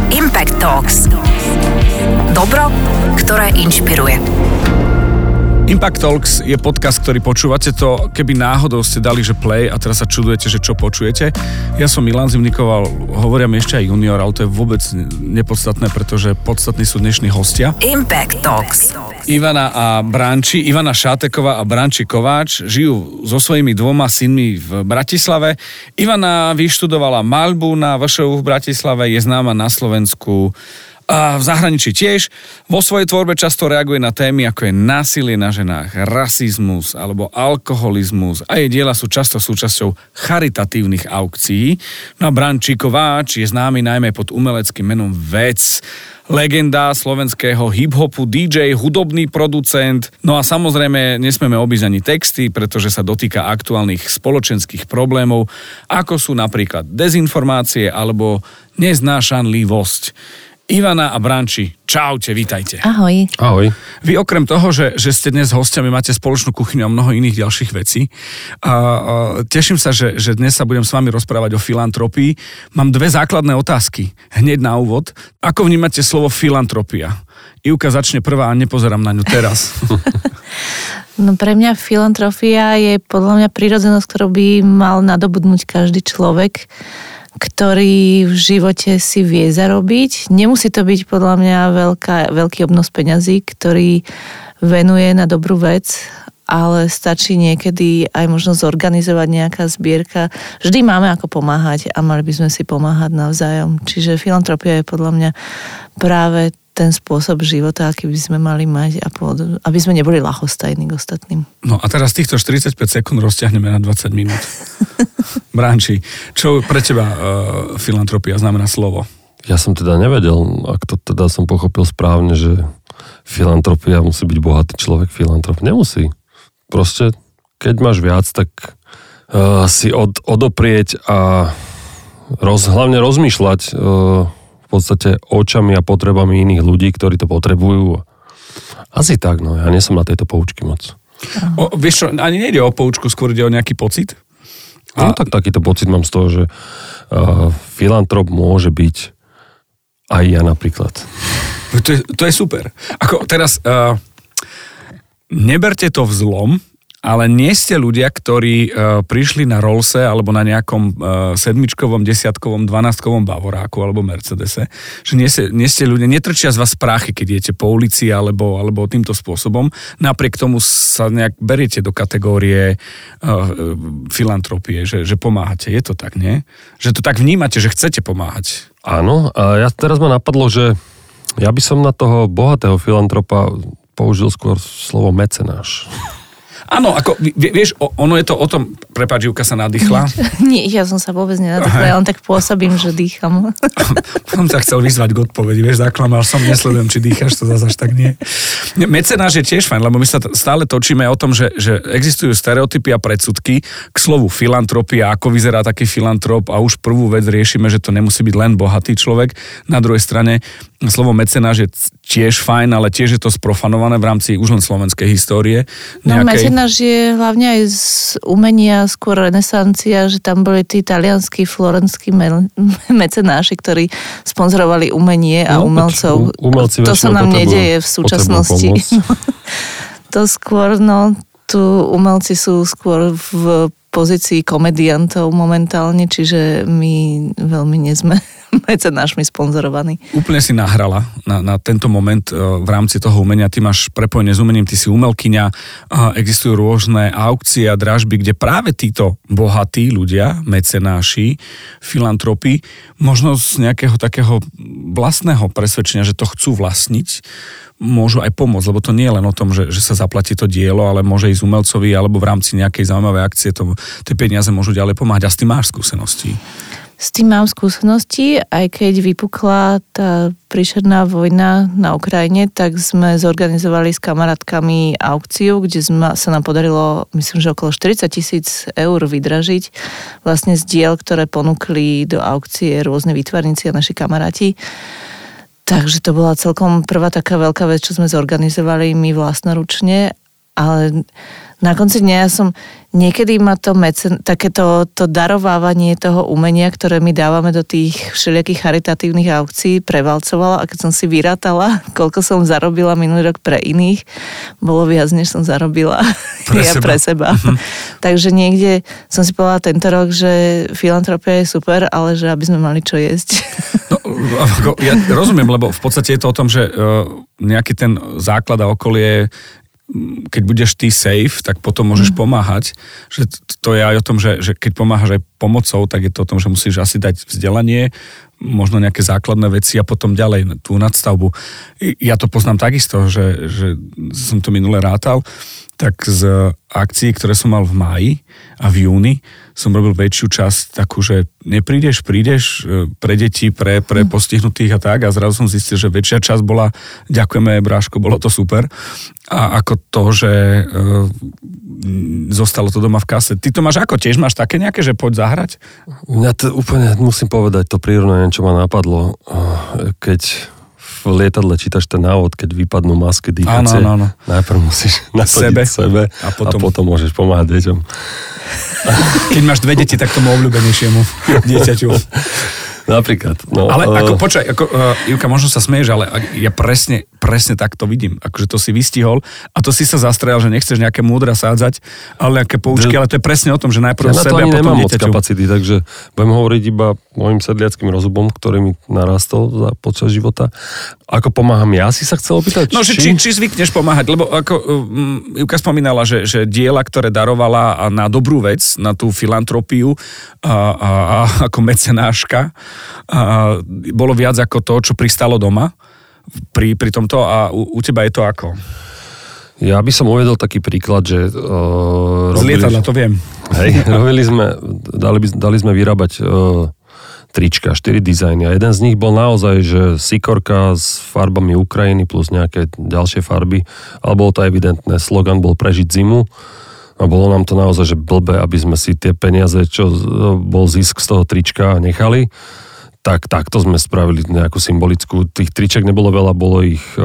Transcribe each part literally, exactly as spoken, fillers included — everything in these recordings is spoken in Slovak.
Impact Talks. Dobro, ktoré inšpiruje. Impact Talks je podcast, ktorý počúvate. To, keby náhodou ste dali, že play a teraz sa čudujete, že čo počujete. Ja som Milan Zimnikoval, hovoria mi ešte aj junior, ale to je vôbec nepodstatné, pretože podstatní sú dnešní hostia. Impact Talks. Ivana a Branči, Ivana Šáteková a Branči Kováč žijú so svojimi dvoma synmi v Bratislave. Ivana vyštudovala maľbu na vé š ú v Bratislave, je známa na Slovensku a v zahraničí tiež. Vo svojej tvorbe často reaguje na témy, ako je násilie na ženách, rasizmus alebo alkoholizmus a jej diela sú často súčasťou charitatívnych aukcií. No a Branči Kováč je známy najmä pod umeleckým menom Vec. Legenda slovenského hip-hopu, dý džej, hudobný producent. No a samozrejme nesmieme obísť ani texty, pretože sa dotýka aktuálnych spoločenských problémov, ako sú napríklad dezinformácie alebo neznášanlivosť. Ivana a Branči, čaute, vítajte. Ahoj. Ahoj. Vy okrem toho, že, že ste dnes hostiami, máte spoločnú kuchyňu a mnoho iných ďalších vecí. A, a, teším sa, že, že dnes sa budem s vami rozprávať o filantropii. Mám dve základné otázky, hneď na úvod. Ako vnímate slovo filantropia? Ivka začne prvá a nepozerám na ňu teraz. No pre mňa filantropia je podľa mňa prírodzenosť, ktorú by mal nadobudnúť každý človek, ktorý v živote si vie zarobiť. Nemusí to byť podľa mňa veľká, veľký obnos peňazí, ktorý venuje na dobrú vec, ale stačí niekedy aj možno zorganizovať nejaká zbierka. Vždy máme ako pomáhať a mali by sme si pomáhať navzájom. Čiže filantropia je podľa mňa práve ten spôsob života, aký by sme mali mať, a pod, aby sme neboli ľahostajní k ostatným. No a teraz týchto štyridsaťpäť sekúnd rozťahneme na dvadsať minút. Branči, čo pre teba uh, filantropia znamená slovo? Ja som teda nevedel, ak to teda som pochopil správne, že filantropia musí byť bohatý človek, filantrop. Nemusí. Proste, keď máš viac, tak uh, si od, odoprieť a roz, hlavne rozmýšľať uh, v podstate očami a potrebami iných ľudí, ktorí to potrebujú. Asi tak, no. Ja nie som na tejto poučky moc. O, vieš čo, ani nejde o poučku, skôr ide o nejaký pocit? A... No tak takýto pocit mám z toho, že uh, filantrop môže byť aj ja napríklad. To je, to je super. Ako teraz, uh, neberte to v zlom, ale nie ste ľudia, ktorí uh, prišli na Rollse alebo na nejakom uh, sedmičkovom, desiatkovom, dvanástkovom Bavoráku alebo Mercedese, že nie ste, nie ste ľudia, netrčia z vás práchy, keď idete po ulici alebo, alebo týmto spôsobom. Napriek tomu sa nejak beriete do kategórie uh, filantropie, že, že pomáhate. Je to tak, nie? Že to tak vnímate, že chcete pomáhať. Áno, a ja teraz ma napadlo, že ja by som na toho bohatého filantropa použil skôr slovo mecenáš. Áno, ako, vieš, ono je to o tom, prepáč, Júka sa nadýchla. Nie, ja som sa vôbec nenadýchla, ja len tak pôsobím, že dýcham. Som sa chcel vyzvať k odpovedi, vieš, zaklamal som, nesledujem, či dýchaš, to zase až tak nie. Mecenáš je tiež fajn, lebo my sa stále točíme o tom, že, že existujú stereotypy a predsudky k slovu filantropia, ako vyzerá taký filantrop, a už prvú vec riešime, že to nemusí byť len bohatý človek. Na druhej strane slovo mecenáš je tiež fajn, ale tiež je to sprofanované v rámci už len slovenskej histórie. No mecenáš je hlavne aj z umenia skôr renesancia, že tam boli tí talianskí, florenskí me- mecenáši, ktorí sponzorovali umenie a no, umelcov. Umelci to sa nám nedeje v súčasnosti. To skôr, no, tu umelci sú skôr v pozícii komediantov momentálne, čiže my veľmi nie sme mecenášmi sponzorovaní. Úplne si nahrala na, na tento moment v rámci toho umenia. Ty máš prepojenie s umením, ty si umelkyňa, existujú rôzne aukcie a dražby, kde práve títo bohatí ľudia, mecenáši, filantropi, možno z nejakého takého vlastného presvedčenia, že to chcú vlastniť, môžu aj pomôcť, lebo to nie je len o tom, že, že sa zaplatí to dielo, ale môže ísť umelcovi alebo v rámci nejakej zaujímavej akcie to, tie peniaze môžu ďalej pomáhať. A s tým máš skúsenosti? S tým mám skúsenosti, aj keď vypukla tá príšerná vojna na Ukrajine, tak sme zorganizovali s kamarátkami aukciu, kde sme, sa nám podarilo, myslím, že okolo štyridsať tisíc eur vydražiť vlastne z diel, ktoré ponúkli do aukcie rôzne výtvarníci a naši kamaráti. Takže to bola celkom prvá taká veľká vec, čo sme zorganizovali my vlastnoručne. ale na konci dňa ja som, niekedy ma to mecen, takéto to darovávanie toho umenia, ktoré my dávame do tých všelijakých charitatívnych aukcií, prevalcovala, a keď som si vyrátala, koľko som zarobila minulý rok pre iných, bolo viac, než som zarobila pre ja seba. pre seba. Uh-huh. Takže niekde som si povedala tento rok, že filantropia je super, ale že aby sme mali čo jesť. No, ja rozumiem, lebo v podstate je to o tom, že nejaký ten základ a okolie, keď budeš ty safe, tak potom môžeš mm. pomáhať. Že to je aj o tom, že, že keď pomáhaš aj pomocou, tak je to o tom, že musíš asi dať vzdelanie, možno nejaké základné veci a potom ďalej tú nadstavbu. Ja to poznám takisto, že, že som to minule rátal, tak z akcií, ktoré som mal v máji a v júni, som robil väčšiu časť takú, že neprídeš, prídeš pre deti, pre, pre postihnutých a tak, a zrazu som zistil, že väčšia časť bola ďakujeme, bráško, bolo to super. A ako to, že e, zostalo to doma v kase. Ty to máš ako? Tiež máš také nejaké, že poď zahrať? Mňa to úplne, musím povedať, to prírodné, čo ma napadlo, keď v lietadle čítaš ten návod, keď vypadnú masky dýchacie. Áno, áno, áno. Najprv musíš nasadiť sebe, sebe a, potom... a potom môžeš pomáhať deťom. Keď máš dve deti, tak tomu obľúbenejšiemu dieťaťu. Napríklad. No, ale uh... ako, počkaj, ako, uh, Ivka, možno sa smieš, ale ja presne, presne tak to vidím. Akože to si vystihol a to si sa zastrejal, že nechceš nejaké múdra sádzať, ale nejaké poučky, ale to je presne o tom, že najprv ja sebe a potom dieťaťu. Ja na to ani nemám moc kapacity, takže budem hovoriť iba môjim sedliackým rozubom, ktorý mi narastol za počas života. Ako pomáham ja, si sa chcel opýtať? No, či, či, či zvykneš pomáhať, lebo ako um, Ivka spomínala, že, že diela, ktoré darovala na dobrú vec, na tú filantropiu a, a, a ako mecenáška, a bolo viac ako to, čo pristalo doma pri, pri tomto, a u, u teba je to ako? Ja by som uvedol taký príklad, že... Uh, Z lietadla, to viem. Hej, robili sme, dali, dali sme vyrábať uh, trička, štyri dizajny a jeden z nich bol naozaj, že sikorka s farbami Ukrajiny plus nejaké ďalšie farby, ale bolo to evidentné, slogan bol prežiť zimu. A bolo nám to naozaj, že blbé, aby sme si tie peniaze, čo bol zisk z toho trička, nechali. Tak takto sme spravili nejakú symbolickú. Tých triček nebolo veľa, bolo ich e,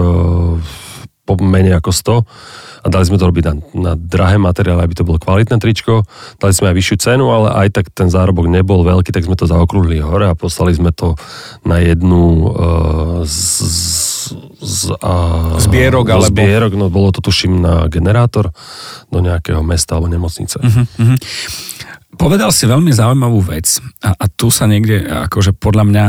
menej ako sto. A dali sme to robiť na, na drahé materiály, aby to bolo kvalitné tričko. Dali sme aj vyššiu cenu, ale aj tak ten zárobok nebol veľký, tak sme to zaokrúhli hore a poslali sme to na jednu e, z, z, a, zbierok, alebo... Zbierok, no bolo to tuším na generátor do nejakého mesta alebo nemocnice. Uh-huh, uh-huh. Povedal si veľmi zaujímavú vec a, a tu sa niekde akože podľa mňa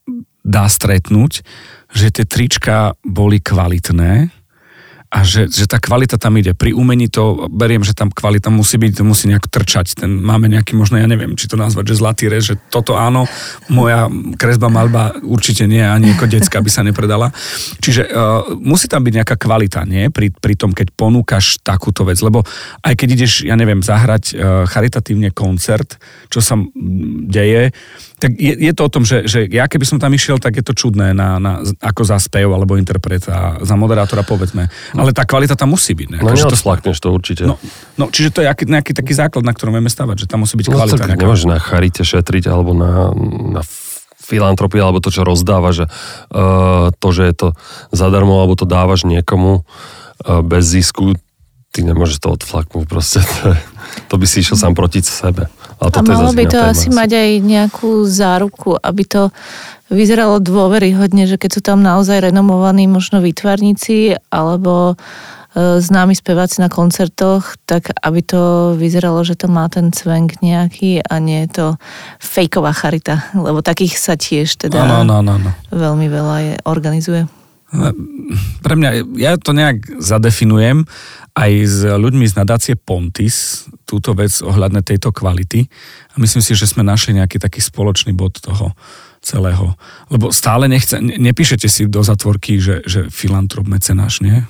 dá stretnúť, že tie trička boli kvalitné a že, že tá kvalita tam ide. Pri umení to beriem, že tam kvalita musí byť, to musí nejak trčať. Ten, máme nejaký, možno ja neviem, či to nazvať, že zlatý rez, že toto áno, moja kresba, maľba určite nie, ani ako decka by sa nepredala. Čiže uh, musí tam byť nejaká kvalita, nie? Pri, pri tom, keď ponúkaš takúto vec, lebo aj keď ideš, ja neviem, zahrať uh, charitatívne koncert, čo sa deje, tak je, je to o tom, že, že ja keby som tam išiel, tak je to čudné na, na, ako za spev alebo interpret a za moderátora povedzme. Ale tá kvalita tam musí byť. No neodflakneš to určite. No, no čiže to je nejaký, nejaký taký základ, na ktorom vieme stavať, že tam musí byť kvalita. No tak nemôžeš na charite šetriť alebo na, na filantropii alebo to, čo rozdáva, že uh, to, že je to zadarmo alebo to dávaš niekomu uh, bez zisku, ty nemôžeš to odflaknúť proste. To, to by si išiel sám proti sebe. A, a malo by to asi mať aj nejakú záruku, aby to vyzeralo dôveryhodne, že keď sú tam naozaj renomovaní možno výtvarníci alebo e, známi speváci na koncertoch, tak aby to vyzeralo, že to má ten cvenk nejaký a nie je to fejková charita, lebo takých sa tiež teda no, no, no, no. veľmi veľa je, organizuje. Pre mňa, ja to nejak zadefinujem aj s ľuďmi z nadácie Pontis, túto vec ohľadne tejto kvality. A myslím si, že sme našli nejaký taký spoločný bod toho celého. Lebo stále nechce, nepíšete si do zatvorky, že, že filantrop, mecenáš, nie?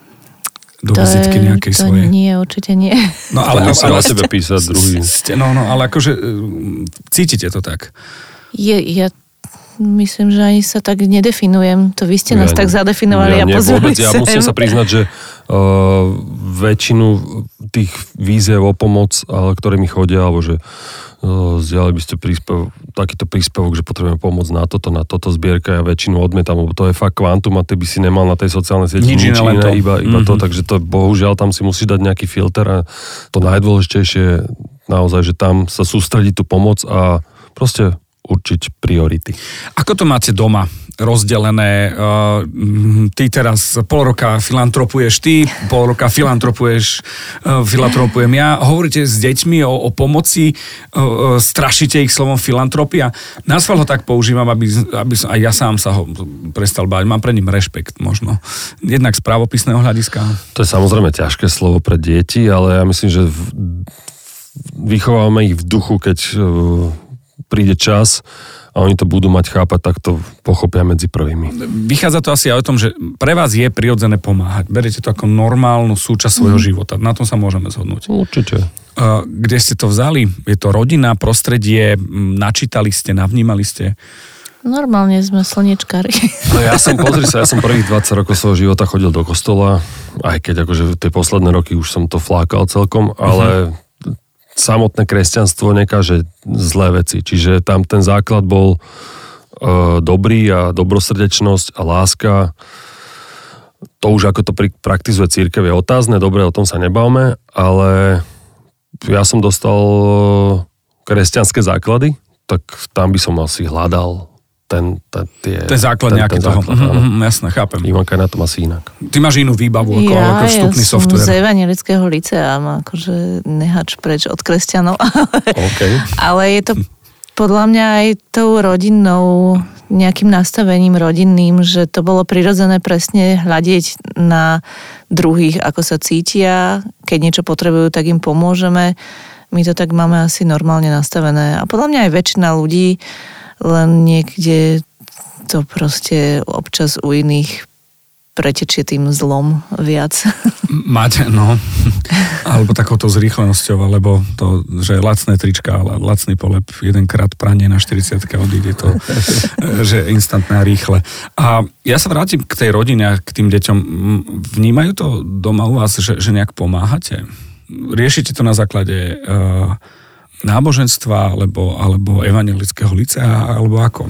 Do vizitky nejakej to svojej. Nie, určite nie. No ale, ale, ale, ale sebe písať druhý. Ste, no, no, ale akože cítite to tak. Je, ja myslím, že ani sa tak nedefinujem. To vy ste nás ja, tak zadefinovali ja, a pozvali Ja musím sa priznať, že uh, väčšinu tých výziev o pomoc, ale ktoré mi chodia, alebo že uh, zdieľali by ste príspev, takýto príspevok, že potrebujeme pomoc na toto, na toto zbierka, ja väčšinu odmietam, lebo to je fakt kvantum a ty by si nemal na tej sociálnej sieti nič, nič iné, to. iba, iba mm-hmm. to, takže to bohužiaľ tam si musíš dať nejaký filter a to najdôležitejšie naozaj, že tam sa sústrediť tú pomoc a proste určiť priority. Ako to máte doma rozdelené? Ty teraz pol roka filantropuješ ty, pol roka filantropuješ, filantropujem ja. Hovoríte s deťmi o, o pomoci, strašíte ich slovom filantropia. Nazval ho tak používam, aby, aby aj ja sám sa ho prestal báť. Mám pre ním rešpekt možno. Jednak z právopisného hľadiska. To je samozrejme ťažké slovo pre deti, ale ja myslím, že v, vychovávame ich v duchu, keď príde čas a oni to budú mať chápať, tak to pochopia medzi prvými. Vychádza to asi aj o tom, že pre vás je prirodzené pomáhať. Beriete to ako normálnu súčasť svojho mm. života. Na tom sa môžeme zhodnúť. Určite. Kde ste to vzali? Je to rodina, prostredie, načítali ste, navnímali ste? Normálne sme slniečkári. No ja som, pozri sa, ja som prvých dvadsať rokov svojho života chodil do kostola, aj keď akože tie posledné roky už som to flákal celkom, ale uh-huh. samotné kresťanstvo nekáže zlé veci. Čiže tam ten základ bol e, dobrý a dobrosrdečnosť a láska. To už ako to praktizuje cirkev je otázne, dobre, o tom sa nebavme, ale ja som dostal kresťanské základy, tak tam by som asi hľadal ten, ten, tie, ten základ nejaký toho. Mm-hmm, jasné, chápem. Ivanka je na tom asi inak. Ty máš inú výbavu ako, ja, ako vstupný ja software. Ja som z evangelického licea, mám akože nehač preč od kresťanov. Okay. Ale je to podľa mňa aj tou rodinnou, nejakým nastavením rodinným, že to bolo prirodzené presne hľadiť na druhých, ako sa cítia. Keď niečo potrebujú, tak im pomôžeme. My to tak máme asi normálne nastavené. A podľa mňa aj väčšina ľudí, len niekde to proste občas u iných pretečie tým zlom viac. Máte, no. Alebo takouto zrýchlenosťou, alebo to, že lacné trička, lacný polep, jedenkrát pranie na štyridsiatke odíde to, že instantné a rýchle. A ja sa vrátim k tej rodine, k tým deťom. Vnímajú to doma u vás, že, že nejak pomáhate? Riešite to na základe uh, náboženstva, alebo, alebo evangelického licea, alebo ako?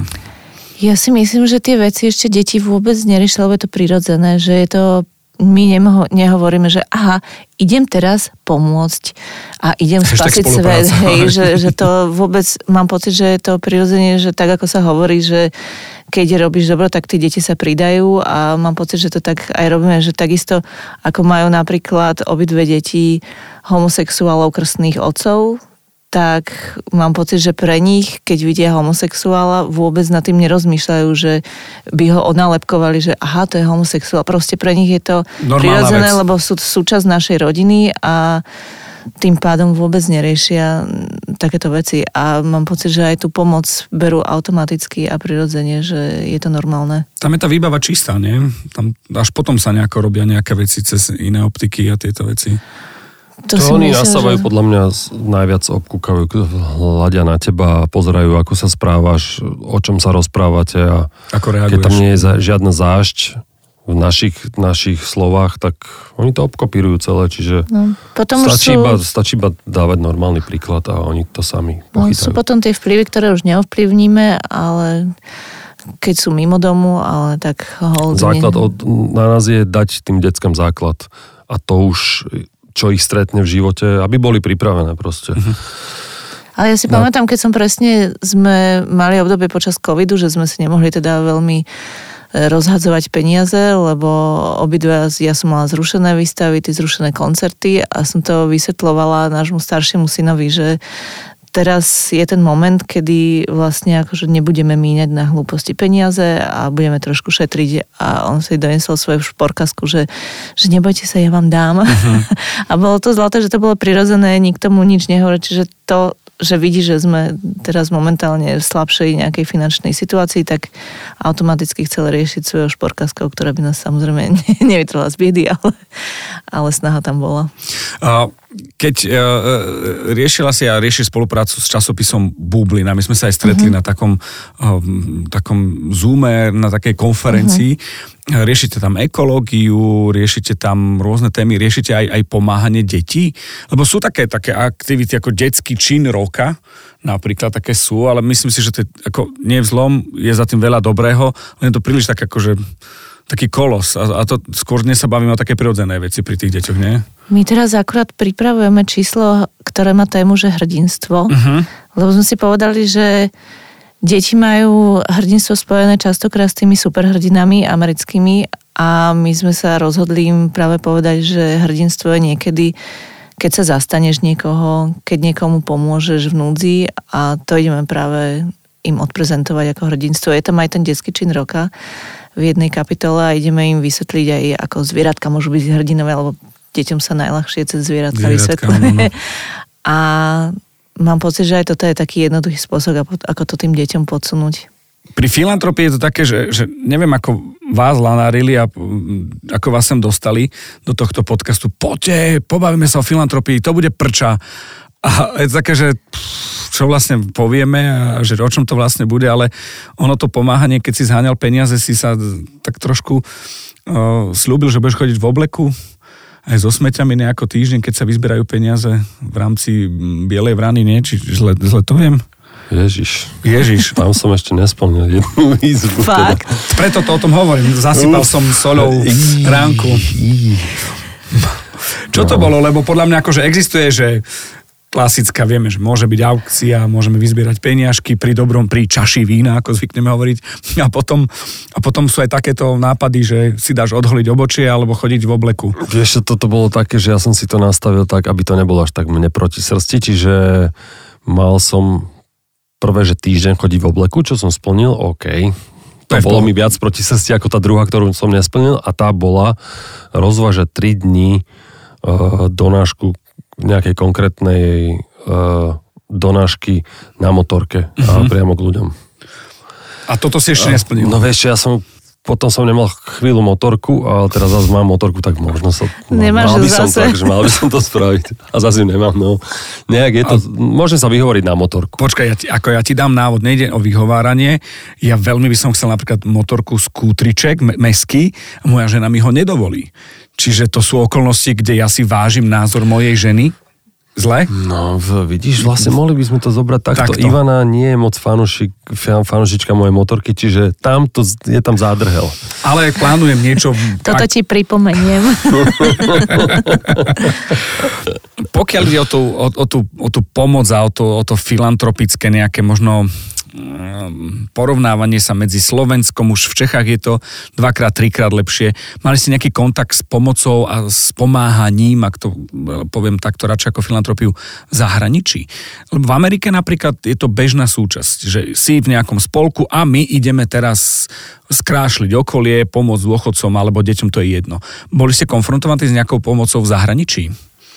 Ja si myslím, že tie veci ešte deti vôbec neriešili, lebo je to prirodzené, že je to, my neho, nehovoríme, že aha, idem teraz pomôcť a idem spasiť svet, hej, že, že to vôbec, mám pocit, že je to prirodzene, že tak ako sa hovorí, že keď robíš dobro, tak tí deti sa pridajú a mám pocit, že to tak aj robíme, že takisto ako majú napríklad obidve deti homosexuálov krstných otcov, tak mám pocit, že pre nich, keď vidia homosexuála, vôbec nad tým nerozmýšľajú, že by ho onálepkovali, že aha, to je homosexuál. Proste pre nich je to prirodzené, lebo sú súčasť našej rodiny a tým pádom vôbec neriešia takéto veci. A mám pocit, že aj tú pomoc berú automaticky a prirodzene, že je to normálne. Tam je tá výbava čistá, nie? Tam až potom sa nejako robia nejaké veci cez iné optiky a tieto veci. To, to oni nasávajú že... podľa mňa najviac obkúkajú, hľadia na teba a pozerajú, ako sa správaš, o čom sa rozprávate a ako reaguješ. Keď tam nie je žiadna zášť v našich, našich slovách, tak oni to obkopírujú celé, čiže no, potom stačí, sú... iba, stačí iba dávať normálny príklad a oni to sami pochytajú. No, sú potom tie vplyvy, ktoré už neovplyvníme, ale keď sú mimo domu, ale tak holdne. Základ od, na nás je dať tým deckám základ a to už čo ich stretne v živote, aby boli pripravené proste. Uh-huh. Ale ja si no. pamätám, keď som presne, sme mali obdobie počas covidu, že sme si nemohli teda veľmi rozhadzovať peniaze, lebo obidva, ja som mala zrušené výstavy, ty zrušené koncerty a som to vysvetľovala nášmu staršiemu synovi, že teraz je ten moment, kedy vlastne akože nebudeme míňať na hlúposti peniaze a budeme trošku šetriť a on si donesol svoju šporkasku, že, že nebojte sa, ja vám dám. Uh-huh. A bolo to zlaté, že to bolo prirodzené, nikto mu nič nehovorí, čiže to, že vidí, že sme teraz momentálne v slabšej nejakej finančnej situácii, tak automaticky chcel riešiť svojou šporkaskou, ktorá by nás samozrejme nevytrhla z biedy, ale, ale snaha tam bola. Uh... Keď uh, riešila si a rieši spoluprácu s časopisom Bublina, my sme sa aj stretli uh-huh. na takom, uh, takom Zoome, na takej konferencii. riešite tam ekológiu, riešite tam rôzne témy, riešite aj, aj pomáhanie detí? Lebo sú také, také aktivity ako detský čin roka, napríklad také sú, ale myslím si, že to je, ako, nie je vzlom, je za tým veľa dobrého, len je to príliš tak akože taký kolos a, a to skôr dnes sa bavíme o také prirodzené veci pri tých deťoch, nie? My teraz akurát pripravujeme číslo, ktoré má tému, že hrdinstvo, Uh-huh. lebo sme si povedali, že deti majú hrdinstvo spojené častokrát s tými superhrdinami americkými a my sme sa rozhodli im práve povedať, že hrdinstvo je niekedy, keď sa zastaneš niekoho, keď niekomu pomôžeš v núdzi a to ideme práve im odprezentovať ako hrdinstvo. Je tam aj ten detský čin roka v jednej kapitole a ideme im vysvetliť aj, ako zvieratka môžu byť hrdinové, lebo deťom sa najľahšie cez zvieratka vysvetľuje. A mám pocit, že aj toto je taký jednoduchý spôsob, ako to tým deťom podsunúť. Pri filantropii je to také, že, že neviem, ako vás lanárili a ako vás sem dostali do tohto podcastu. Poďte, pobavíme sa o filantropii, to bude prča. A je to také, že čo vlastne povieme a že o čom to vlastne bude, ale ono to pomáhanie, keď si zháňal peniaze, si sa tak trošku uh, slúbil, že budeš chodiť v obleku aj so smeťami nejako týždeň, keď sa vyzberajú peniaze v rámci Bielej vrany, nie? Či zle, zle to viem? Ježiš. Ježiš. Tam som ešte nesplnil jednu výzvu. Fakt? Teda. Preto to o tom hovorím. Zasypal som soľou ránku. Čo to bolo? Lebo podľa mňa akože existuje, že klasická, vieme, že môže byť aukcia, môžeme vyzbierať peniažky pri dobrom, pri čaši vína, ako zvykneme hovoriť. A potom, a potom sú aj takéto nápady, že si dáš odholiť obočie alebo chodiť v obleku. Vieš, toto bolo také, že ja som si to nastavil tak, aby to nebolo až tak mne proti srsti, čiže mal som prvé, že týždeň chodiť v obleku, čo som splnil, OK. To bolo mi viac proti srsti ako tá druhá, ktorú som nesplnil a tá bola rozvážať tri dni uh, donášku nejakej konkrétnej uh, donášky na motorke uh-huh. a priamo k ľuďom. A toto si ešte nesplnil? No vieš, ja som potom som nemal chvíľu motorku, ale teraz zase mám motorku, tak možno sa... Nemáš mal by zase. som tak, že mal by som to spraviť. A zase ju nemám, no. Nejak je to... A... Môžem sa vyhovoriť na motorku. Počkaj, ja ti, ako ja ti dám návod, nejde o vyhováranie. Ja veľmi by som chcel napríklad motorku skútriček, me- meský, a moja žena mi ho nedovolí. Čiže to sú okolnosti, kde ja si vážim názor mojej ženy. Zle? No, vidíš, vlastne mohli by sme to zobrať takto. takto. Ivana nie je moc fanušik, fanušička mojej motorky, čiže tam to, je tam zádrhel. Ale plánujem niečo... Toto ak... ti pripomeniem. Pokiaľ ide o tú, o, o, tú, o tú pomoc a o to, o to filantropické nejaké možno porovnávanie sa medzi Slovenskom, už v Čechách je to dvakrát, trikrát lepšie. Mali ste nejaký kontakt s pomocou a s pomáhaním, ak to poviem takto radšej ako filantropiu, v zahraničí? V Amerike napríklad je to bežná súčasť, že si v nejakom spolku a my ideme teraz skrášliť okolie, pomôcť dôchodcom alebo deťom, to je jedno. Boli ste konfrontovaní s nejakou pomocou v zahraničí?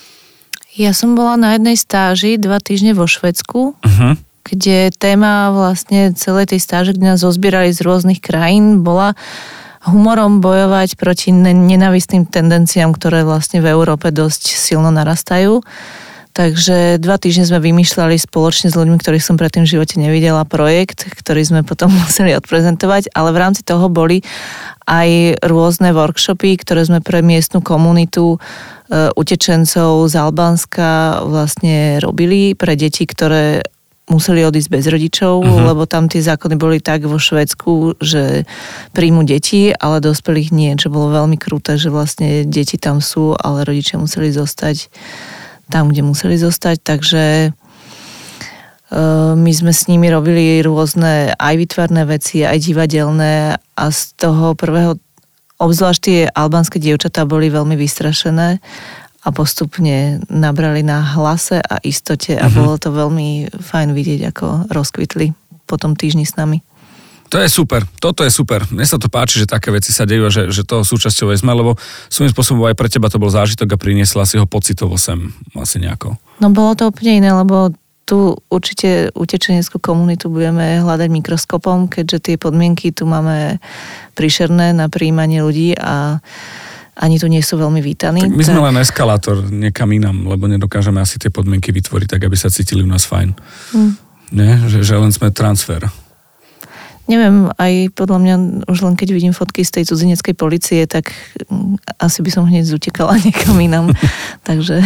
Ja som bola na jednej stáži dva týždne vo Švédsku, Uh-huh. kde téma vlastne celej tej stáže, kde nás zozbierali z rôznych krajín, bola humorom bojovať proti nenávistným tendenciám, ktoré vlastne v Európe dosť silno narastajú. Takže dva týždne sme vymýšľali spoločne s ľuďmi, ktorých som predtým v živote nevidela, projekt, ktorý sme potom museli odprezentovať, ale v rámci toho boli aj rôzne workshopy, ktoré sme pre miestnu komunitu e, utečencov z Albánska vlastne robili pre deti, ktoré museli odísť bez rodičov, uh-huh. lebo tam tie zákony boli tak vo Švédsku, že príjmu deti, ale dospelých nie, čo bolo veľmi kruté, že vlastne deti tam sú, ale rodičia museli zostať tam, kde museli zostať, takže uh, my sme s nimi robili rôzne aj výtvarné veci, aj divadelné a z toho prvého, obzvlášť tie albánske dievčatá boli veľmi vystrašené a postupne nabrali na hlase a istote a uh-huh. bolo to veľmi fajn vidieť, ako rozkvitli po tom týždni s nami. To je super, toto je super. Mne sa to páči, že také veci sa dejú, že, že to súčasťou sme, lebo svojím spôsobom aj pre teba to bol zážitok a priniesla si ho pocitovo sem asi nejako. No bolo to úplne iné, lebo tu určite utečeneckú komunitu budeme hľadať mikroskopom, keďže tie podmienky tu máme príšerné na prijímanie ľudí a ani tu nie sú veľmi vítaní. Tak my sme tak... len eskalátor niekam inám, lebo nedokážeme asi tie podmienky vytvoriť tak, aby sa cítili u nás fajn. Hmm. Nie? Že, že len sme transfer. Neviem, aj podľa mňa, už len keď vidím fotky z tej cudzineckej polície, tak asi by som hneď zutekala niekam inam. Takže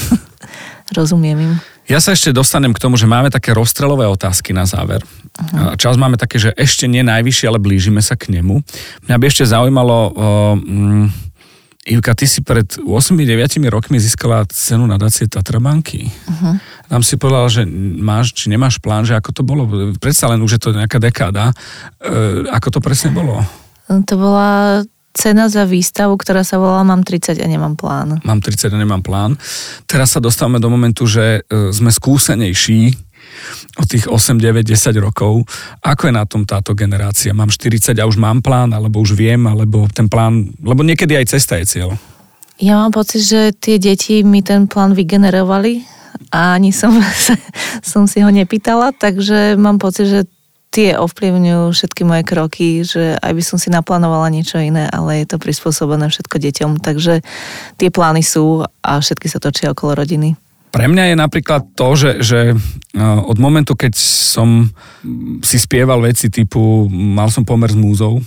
rozumiem im. Ja sa ešte dostanem k tomu, že máme také rozstrelové otázky na záver. Uh-huh. Čas máme také, že ešte nie najvyššie, ale blížime sa k nemu. Mňa by ešte zaujímalo, um, Ivka, ty si pred osem deväť rokmi získala cenu nadácie Tatrabanky. Uh-huh. Tam si povedala, že máš, či nemáš plán, že ako to bolo. Predsa len už je to nejaká dekáda. E, ako to presne bolo? To bola cena za výstavu, ktorá sa volala Mám tridsať a nemám plán. Mám tridsať a nemám plán. Teraz sa dostávame do momentu, že sme skúsenejší od tých osem, deväť, desať rokov. Ako je na tom táto generácia? Mám štyridsať a už mám plán, alebo už viem, alebo ten plán, lebo niekedy aj cesta je cieľ. Ja mám pocit, že tie deti mi ten plán vygenerovali a ani som, som si ho nepýtala, takže mám pocit, že tie ovplyvňujú všetky moje kroky, že aj by som si naplánovala niečo iné, ale je to prispôsobené všetko deťom, takže tie plány sú a všetky sa točia okolo rodiny. Pre mňa je napríklad to, že, že od momentu, keď som si spieval veci typu mal som pomer s múzou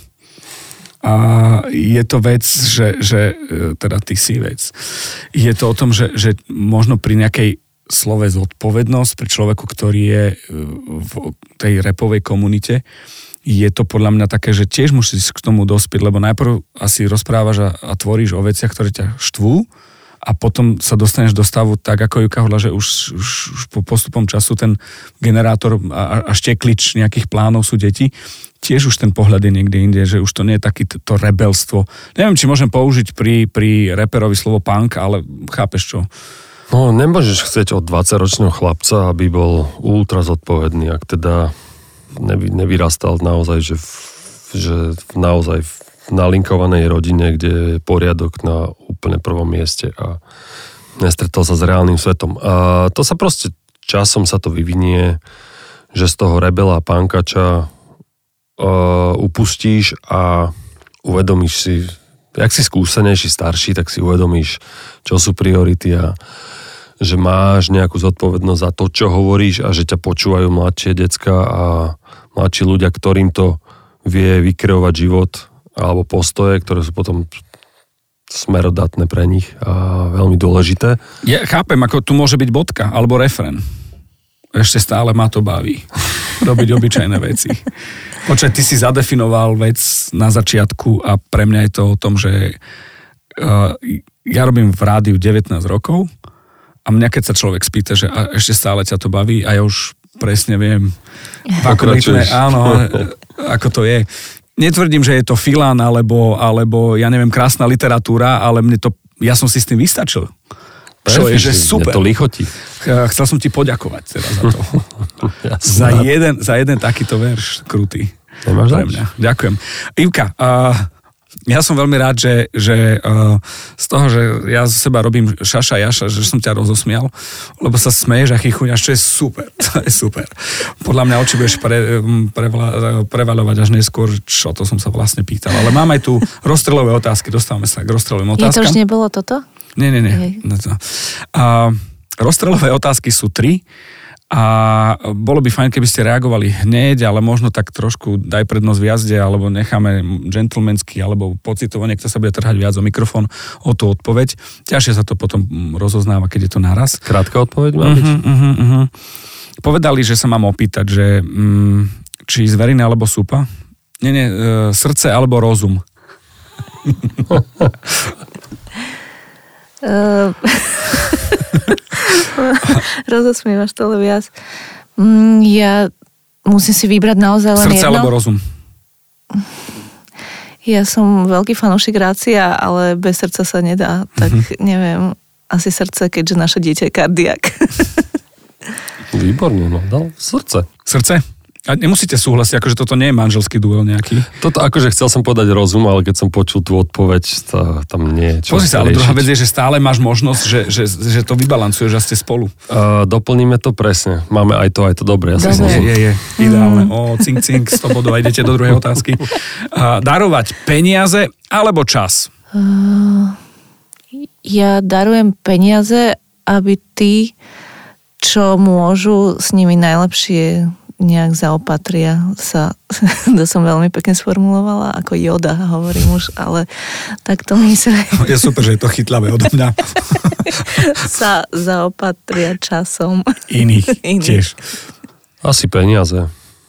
a je to vec, že, že teda ty si vec. Je to o tom, že, že možno pri nejakej slove zodpovednosť pre človeku, ktorý je v tej rapovej komunite, je to podľa mňa také, že tiež musíš k tomu dospieť, lebo najprv asi rozprávaš a, a tvoríš o veciach, ktoré ťa štvú a potom sa dostaneš do stavu tak, ako Juka hovorila, že už, už, už po postupom času ten generátor a, a šteklič nejakých plánov sú deti. Tiež už ten pohľad je niekde inde, že už to nie je také to rebelstvo. Neviem, či môžem použiť pri, pri reperovi slovo punk, ale chápeš čo? No, nemôžeš chcieť od dvadsaťročného chlapca, aby bol ultra zodpovedný, ak teda nevy, nevyrastal naozaj, že v, že v naozaj v nalinkovanej rodine, kde je poriadok na úplne prvom mieste a nestretol sa s reálnym svetom. A to sa proste časom sa to vyvinie, že z toho rebela a pankača uh, upustíš a uvedomíš si, jak si skúsenejší, starší, tak si uvedomíš, čo sú priority a že máš nejakú zodpovednosť za to, čo hovoríš a že ťa počúvajú mladšie decka a mladší ľudia, ktorým to vie vykreovať život alebo postoje, ktoré sú potom smerodatné pre nich a veľmi dôležité. Ja chápem, ako tu môže byť bodka alebo refrén. Ešte stále ma to baví robiť obyčajné veci. Počkaj, ty si zadefinoval vec na začiatku a pre mňa je to o tom, že uh, ja robím v rádiu devätnásť rokov a mňa keď sa človek spýta, že a ešte stále ťa to baví a ja už presne viem, ako, rytme, áno, ako to je. Netvrdím, že je to filán alebo, alebo ja neviem, krásna literatúra, ale mne to, ja som si s tým vystačil. Čo je, že super. To lichotí. Chcel som ti poďakovať teda za to. za, jeden, za jeden takýto verš krutý. Nemáš pre mňa. Ďakujem. Ivka, uh, ja som veľmi rád, že, že uh, z toho, že ja z seba robím šaša jaša, že som ťa rozosmial, lebo sa smeješ a chychuňaš, čo je super. To je super. Podľa mňa oči budeš pre, prevla, prevaľovať až neskôr, čo to som sa vlastne pýtal. Ale mám aj tu rozstrelové otázky, dostávame sa k rozstrelovým otázkam. Je to už nebolo toto? Nie, nie, nie. Uh, rozstrelové otázky sú tri. A bolo by fajn, keby ste reagovali hneď, ale možno tak trošku daj prednosť v jazde, alebo necháme gentlemanský, alebo pocitovo, niekto sa bude trhať viac o mikrofón, o tú odpoveď. Ťažšie sa to potom rozoznáva, keď je to naraz. Krátka odpoveď má byť? Uh-huh, uh-huh, uh-huh. Povedali, že sa mám opýtať, že um, či zverina alebo súpa? Nie, nie, uh, srdce alebo rozum? Uh... Rozosmievaš to viac. Mm, ja musím si vybrať naozaj len srdce jedno. alebo rozum? Ja som veľký fanúšik rácia, ale bez srdca sa nedá. Tak mm-hmm. neviem, asi srdce, keďže naše dieťa je kardiak. Výborne, no dal srdce. Srdce? A nemusíte súhlasiť, akože toto nie je manželský duel nejaký. Toto akože chcel som povedať rozum, ale keď som počul tú odpoveď, to, tam nie je čo. Pozri sa, ale druhá vec je, že stále máš možnosť, že, že, že to vybalancuješ a ste spolu. Uh, doplníme to presne. Máme aj to, aj to dobre. Ja dobre. Som je, je, je. Ideálne. Mm. O, cink, cink, sto bodov a idete do druhej otázky. Uh, darovať peniaze alebo čas? Uh, ja darujem peniaze, aby tí, čo môžu, s nimi najlepšie nejak zaopatria sa, to som veľmi pekne sformulovala, ako Yoda, hovorím už, ale tak to myslím. Je super, že je to chytlavé odo mňa. Sa zaopatria časom. Iných, Iných. tiež. Asi peniaze.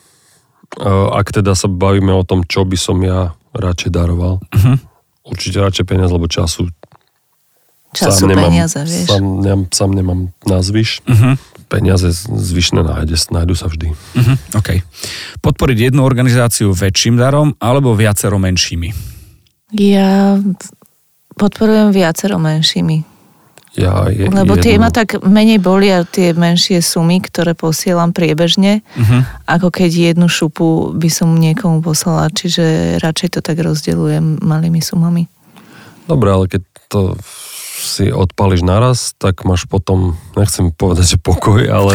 Ak teda sa bavíme o tom, čo by som ja radšej daroval, uh-huh. určite radšej peniaze, lebo času Času, sám nemám, peniaze, vieš. Sám, nemám, sám nemám na zvyš. Uh-huh. Peniaze zvyšné nájde, nájdu sa vždy. Uh-huh. OK. Podporiť jednu organizáciu väčším darom alebo viacero menšími? Ja podporujem viacero menšími. Ja je, Lebo tie jednu... ma tak menej bolia tie menšie sumy, ktoré posielam priebežne, uh-huh. ako keď jednu šupu by som niekomu poslala. Čiže radšej to tak rozdeľujem malými sumami. Dobre, ale keď to si odpališ naraz, tak máš potom, nechcem povedať, že pokoj, ale...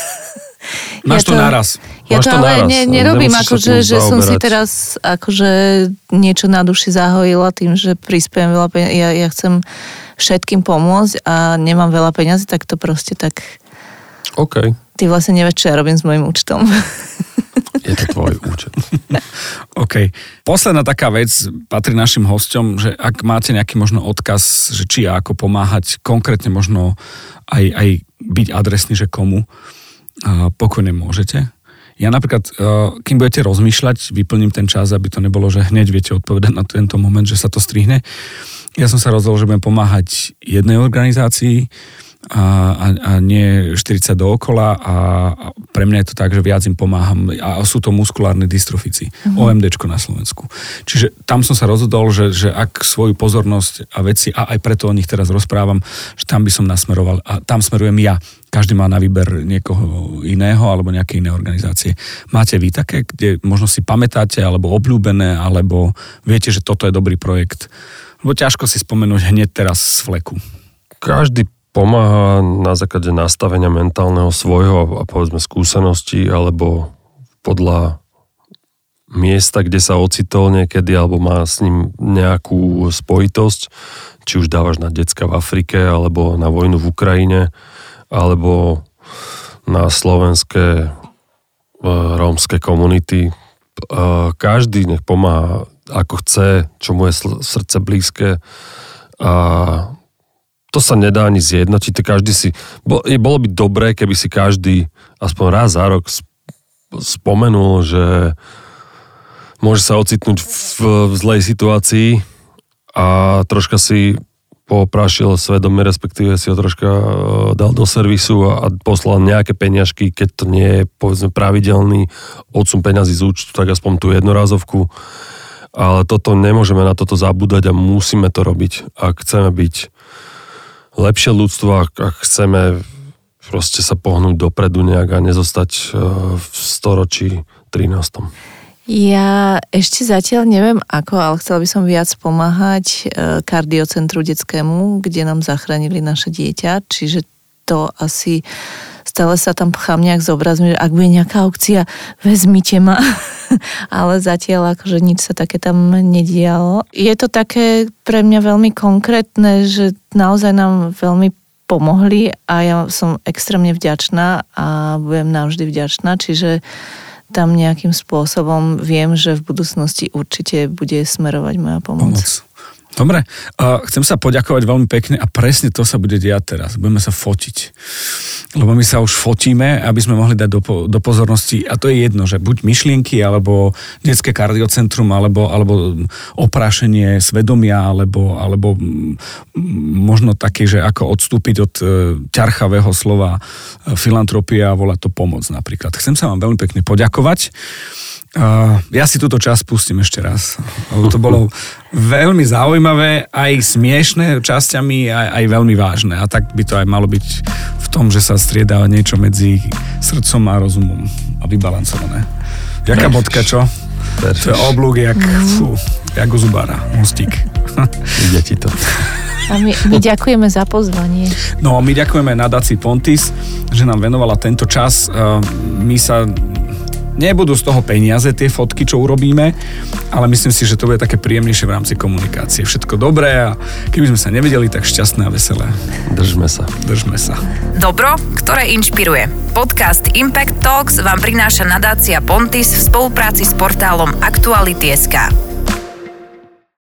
Máš ja to naraz. Ja Máš to, to ale naraz. ne, nerobím, akože, že som si zaoberať. teraz akože niečo na duši zahojila tým, že prispiem veľa peniazí. Ja, ja chcem všetkým pomôcť a nemám veľa peniazy, tak to proste tak... OK. Ty vlastne nevieš, čo ja robím s mojím účtom. Je to tvoj účet. OK. Posledná taká vec patrí našim hosťom, že ak máte nejaký možno odkaz, že či a ako pomáhať, konkrétne možno aj, aj byť adresný, že komu, pokojne môžete. Ja napríklad, kým budete rozmýšľať, vyplním ten čas, aby to nebolo, že hneď viete odpovedať na tento moment, že sa to strihne. Ja som sa rozhodol, že budem pomáhať jednej organizácii a, a, a nie štyridsať dookola a, a pre mňa je to tak, že viac im pomáham a sú to muskulárne dystrofici, mm-hmm. ó em déčko na Slovensku. Čiže tam som sa rozhodol, že, že ak svoju pozornosť a veci, a aj preto o nich teraz rozprávam, že tam by som nasmeroval a tam smerujem ja. Každý má na výber niekoho iného alebo nejaké iné organizácie. Máte vy také, kde možno si pamätáte alebo obľúbené, alebo viete, že toto je dobrý projekt? Lebo ťažko si spomenúť hneď teraz z fleku. Každý pomáha na základe nastavenia mentálneho svojho a povedzme skúsenosti alebo podľa miesta, kde sa ocitol niekedy alebo má s ním nejakú spojitosť, či už dávaš na decka v Afrike alebo na vojnu v Ukrajine alebo na slovenské rómske komunity. Každý nech pomáha ako chce, čo mu je srdce blízke a to sa nedá ani zjednotiť, každý si, bolo by dobré, keby si každý aspoň raz za rok spomenul, že môže sa ocitnúť v, v zlej situácii a troška si poprášil svedomie, respektíve si ho troška dal do servisu a, a poslal nejaké peňažky, keď to nie je, povedzme, pravidelný odsun peňazí z účtu, tak aspoň tú jednorazovku. Ale toto nemôžeme na toto zabúdať a musíme to robiť, ak chceme byť lepšie ľudstvo, ak chceme proste sa pohnúť dopredu nejak a nezostať v storočí trinástom. Ja ešte zatiaľ neviem ako, ale chcela by som viac pomáhať kardiocentru detskému, kde nám zachránili naše dieťa, čiže to asi stále sa tam pchám nejak zobrazím, že ak bude nejaká aukcia, vezmite ma. Ale zatiaľ akože nič sa také tam nedialo. Je to také pre mňa veľmi konkrétne, že naozaj nám veľmi pomohli a ja som extrémne vďačná a budem navždy vďačná, čiže tam nejakým spôsobom viem, že v budúcnosti určite bude smerovať moja pomoc. pomoc. Dobre, uh, chcem sa poďakovať veľmi pekne a presne to sa bude diať teraz. Budeme sa fotiť. Lebo my sa už fotíme, aby sme mohli dať do, do pozornosti, a to je jedno, že buď myšlienky, alebo detské kardiocentrum, alebo, alebo oprášenie svedomia, alebo, alebo možno také, že ako odstúpiť od uh, ťarchavého slova uh, filantropia a volať to pomoc napríklad. Chcem sa vám veľmi pekne poďakovať. Uh, ja si túto časť pustím ešte raz. To bolo veľmi zaujímavé, aj smiešné časťami, aj, aj veľmi vážne. A tak by to aj malo byť v tom, že sa striedá niečo medzi srdcom a rozumom a vybalancované. Jaká bodka, čo? To je oblúk, jak, fú, jak u zubára. Mostík. Ide ti to. A my, my ďakujeme za pozvanie. No, my ďakujeme nadácii Pontis, že nám venovala tento čas. Uh, my sa... Nebudú z toho peniaze tie fotky, čo urobíme, ale myslím si, že to bude také príjemnejšie v rámci komunikácie. Všetko dobré a keby sme sa nevedeli, tak šťastné a veselé. Držme sa. Držme sa. Dobro, ktoré inšpiruje. Podcast Impact Talks vám prináša nadácia Pontis v spolupráci s portálom Aktuality bodka es ká.